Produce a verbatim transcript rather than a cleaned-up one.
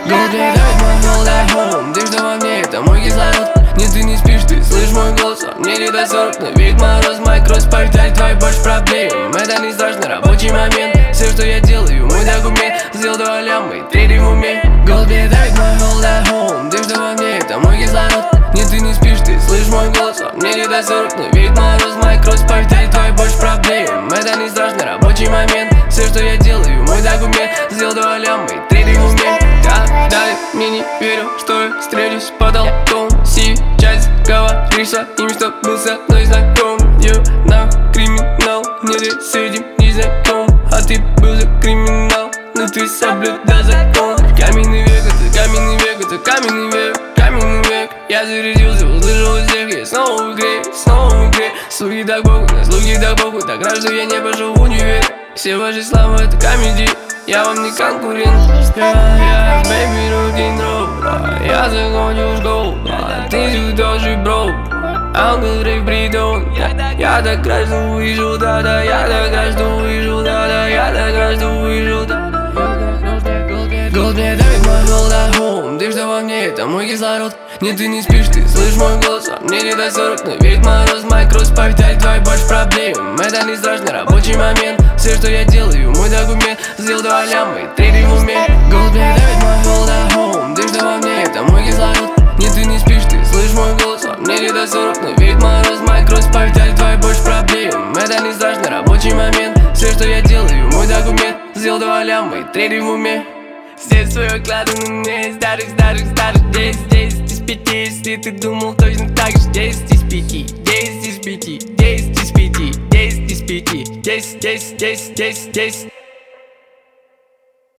Голод мне давит, мой hold at home. Ты что во мне, это мой кислород. Нет, ты не спишь, ты слышишь мой голос. А мне не до сорок, но видит мороз. Моя кровь повидает твои больше проблем. Это не страшно, рабочий момент. Все, что я делаю, мой документ. Сделал два ляма и третий в уме. Голод мне давит, мой hold at home. Ты что во мне, это мой кислород. Нет, ты не спишь, ты слышишь мой голос. А мне не до сорок, но видит мороз. Моя кровь повидает твои больше проблем. Это не страшно, рабочий момент. Все, что я делаю, мой документ. Сделал два ляма и третий в уме. Да, далее мне не верил, что я встречусь с потолком. Сейчас говоришь своим, что был со мной знаком. You know, криминал, мне ты с этим не знаком. А ты был за криминал, но ты соблюдал закон. Каменный век, это каменный век, это каменный век, каменный век. Я зарядился, услышал у всех, я снова в игре, снова в игре. Слуги так похуй, на слуги так похуй, так рад, что я не пошел в универ. Все ваши славы это комедии, я вам не конкурент. Я, я, baby, руки дрова, я закончил школу, а ты сюда же бро. Ангел придон, я так рад, что выжил, да-да, я так рад, что выжил, да-да, я так рад, что выжил, да-да. Голод мне давит, мой hold at home. Ты что во мне, это мой кислород. Нет, ты не спишь, ты слышишь мой голос. А мне не до сорок, но видит мороз. Моя кровь повидает твои больше проблем. Это не страшно, рабочий момент. Все, что я делаю, мой документ. Сделал два ляма и третий в уме. Голод мне давит, мой hold at home. Ты что во мне, это мой кислород. Нет, ты не спишь, ты слышишь мой голос. А мне не до сорок, но видит мороз. Моя кровь повидает твои больше проблем. Это не страшно, рабочий момент. Все, что я делаю, мой документ. Сделал два ляма и третий в уме. Здесь свой клад на мне, старых, старых, старых. Здесь, здесь, из пяти. Если ты думал точно так же. Здесь, из пяти, здесь, из пяти, здесь, из пяти, здесь, из пяти, здесь, здесь, здесь, здесь, здесь.